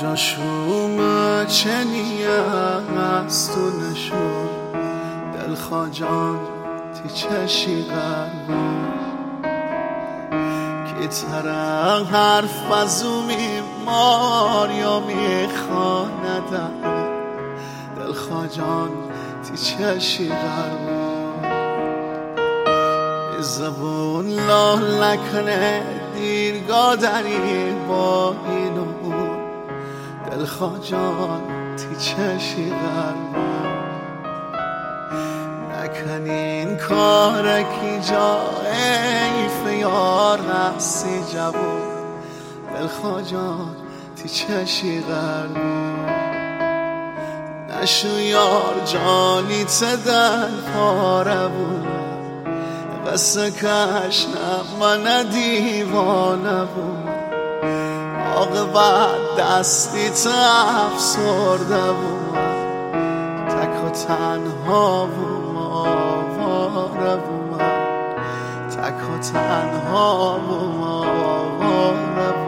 شوم چنیم از تو نشون دلخواجان تی چشی غربون که ترم حرف ازومی ماریا میخواندم دلخواجان تی چشی غربون زبون لال نکنه دیرگاه داری با این و اون دلخواجان تی چشی غربون نکنین کارکی جا ایف یار هستی جوون دلخواجان تی چشی غربون نشو یار جانی تدن پاره بود قصه کش نه من دیوانه بود عاقبت دستی افسرده بود تک و تنها بود آواره بود تک و تنها بود آواره